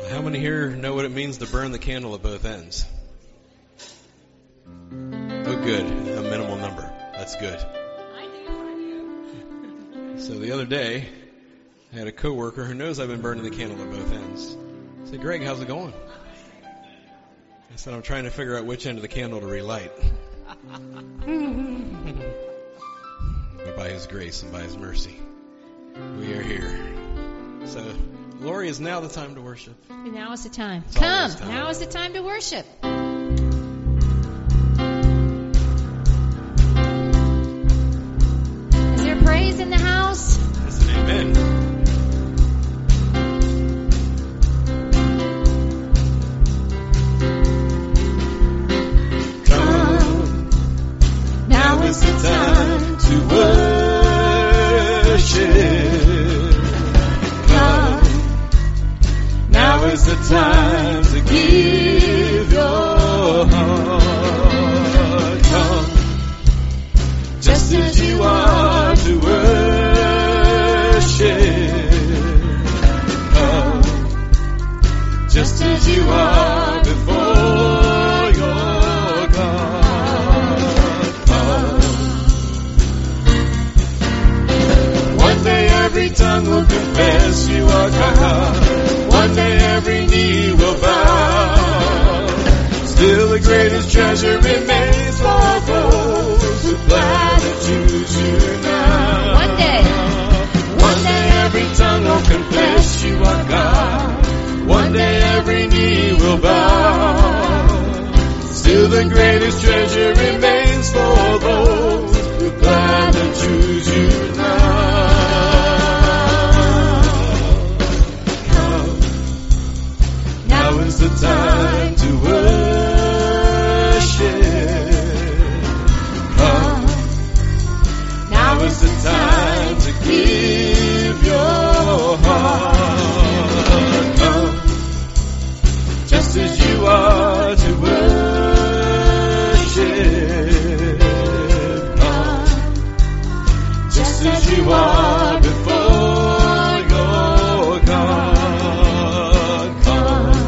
How many here know what it means to burn the candle at both ends? Oh, good. A minimal number. That's good. I do. So the other day, I had a coworker who knows I've been burning the candle at both ends. I said, Greg, how's it going? I said, I'm trying to figure out which end of the candle to relight. But by His grace and by His mercy, we are here. So, Lori, is now the time to worship. Now is the time. It's Come. always time. Now is the time to worship. Is there praise in the house? Yes and amen. Come, now is the time to worship. Come, now is the time to give your heart. Come, just as you are to worship. Come, just as you are before your God. Come. One day every tongue will confess you are God. One day every knee will bow. Still the greatest treasure remains for those who gladly choose you now. One day. One day every tongue will confess you are God. One day every knee will bow. Still the greatest treasure remains for those who gladly choose you now. Come, now is the time to worship. Come, now is the time to give your heart. Come, just as you are to worship. Come, just as you are before your God. Come,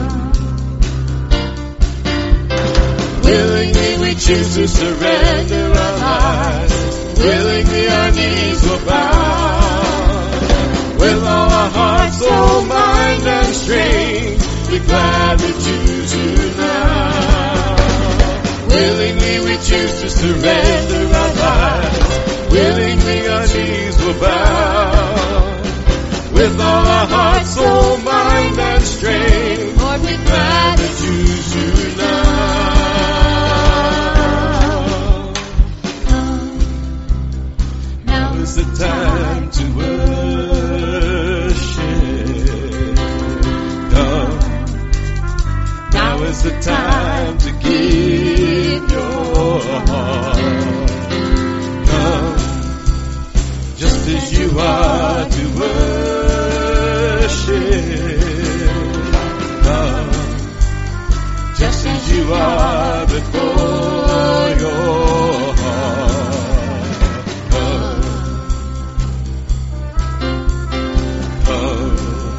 willingly we choose to surrender our lives. Willingly our knees will bow. With all our heart, soul, mind, and strength, we gladly choose you now. Willingly we choose to surrender our lives. Willingly our knees will bow. With all our heart, soul, mind, and strength, Lord, we gladly choose you now. Now is the time to worship. Come, now is the time to give your heart. Come, just as you are to worship. Come, just as you are before your heart. Come, come,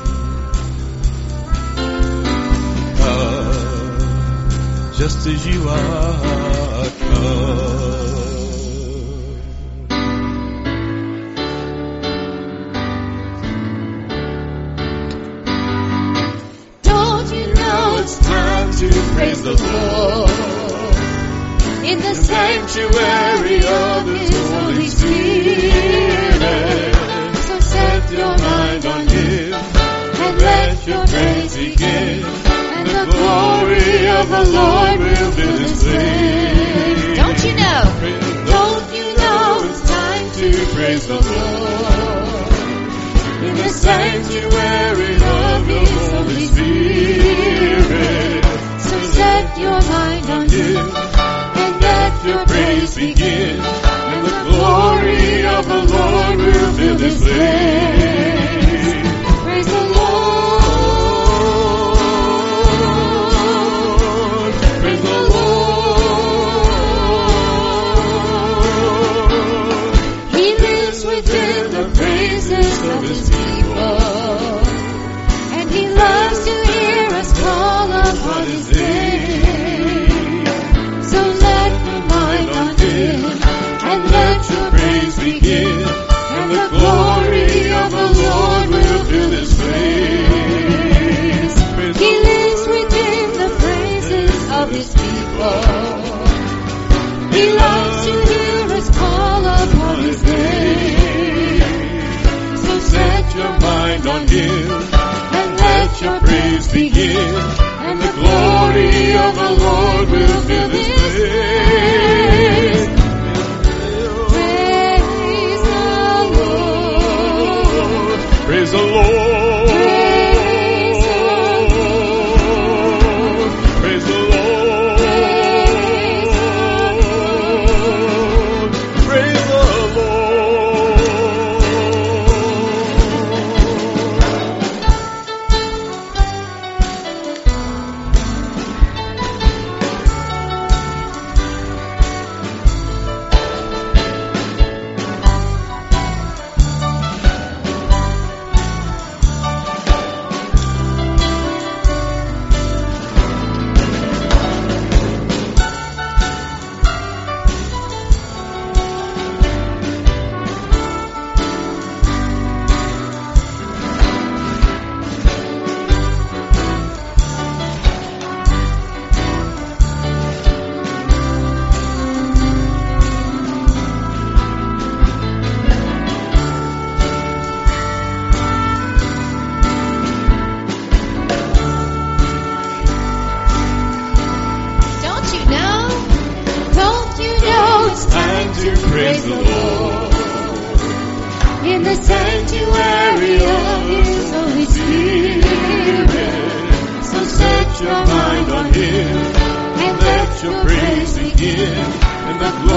come, just as you are. Come. Don't you know it's Time to praise the Lord in the sanctuary of His Holy Spirit. So set Your mind on Him and let your praise begin. And the glory of the Lord will fill this place. Don't you know? Don't you know it's time to praise the Lord in the sanctuary of His Holy Spirit. So set your mind on Him and let your praise begin. And the glory of the Lord will fill this place. Praise the Lord. Praise the Lord. He lives within the praises of His people, and He loves your praise begin, and the glory of the Lord will fill this place. Praise the Lord. Praise the Lord. Praise the Lord. Praise the Lord. Don't you know it's time to praise the Lord in the sanctuary of His Holy Spirit. So set your mind on Him, and let your praise begin, and the